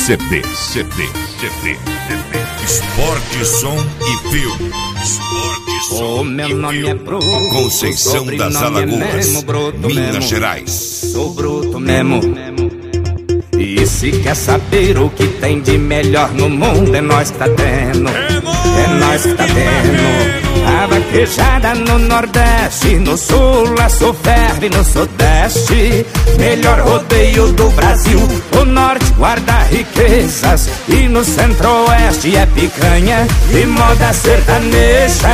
CD. Esporte, som e filme. O meu nome é Bruto, Conceição das Alagoas, Minas Gerais. Sou bruto mesmo. E se quer saber o que tem de melhor no mundo, é nós que tá tendo. É nós que tá tendo. A vaquejada no Nordeste, no Sul a Sul ferve no Sudeste. Melhor rodeio do Brasil. O Norte guarda riquezas e no Centro-Oeste é picanha e moda sertaneja.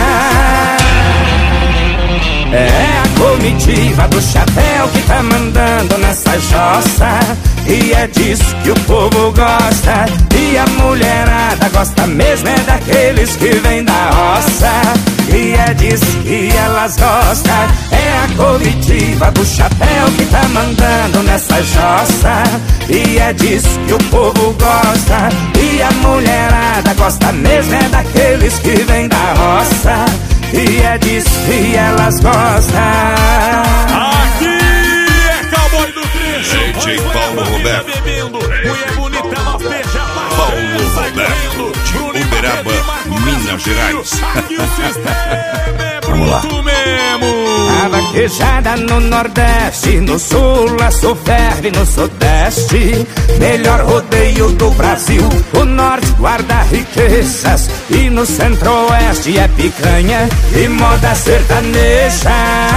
É a comitiva do chapéu que tá mandando nessa jossa, e é disso que o povo gosta. E a mulherada gosta mesmo é daqueles que vêm da roça, e é disso que elas gostam. É a comitiva do chapéu que tá mandando nessa jossa, e é disso que o povo gosta. E a mulherada gosta mesmo é daqueles que vêm da roça, e é disso que elas gostam. Aqui é Cowboy do Trecho. DJ Paulo Roberto. Mulher bonita, mas beija Paulo Roberto, de Uberaba, Minas Gerais. Aqui o sistema é Vamos lá. bruto mesmo. A vaquejada no Nordeste, no Sul a Sul ferve no Sudeste. Melhor rodeio do Brasil. O Norte guarda riquezas e no Centro-Oeste é picanha e moda sertaneja.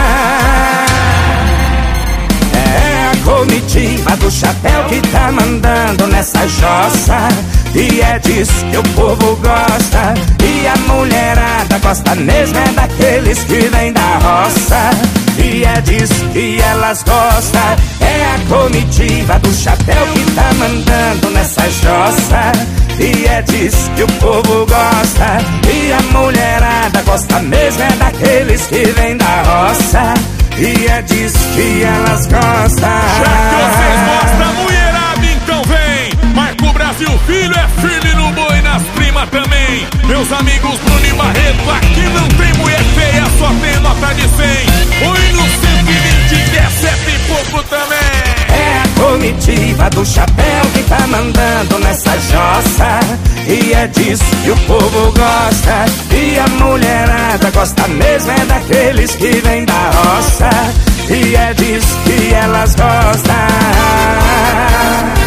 É a comitiva do chapéu que tá mandando nessa jossa, e é disso que o povo gosta. E a mulherada gosta mesmo é daqueles que vêm da roça, e é disso que elas gostam. É a comitiva do chapéu que tá mandando nessa jossa, e é disso que o povo gosta. E a mulherada gosta mesmo é daqueles que vêm da roça, e é disso que elas gostam. Já que vocês gostam, mulherada, então vem. Marco Brasil Filho é firme no boi, nas primas também. Meus amigos Bruno e Barreto, aqui não tem mulher feia, só tem nota de 100. Oi no 120, que é 7 e pouco também. É a comitiva do chapéu que tá mandando nessa jossa, e é disso que o povo gosta. E a mulherada gosta mesmo é daqueles que vêm da roça, e é disso que elas gostam.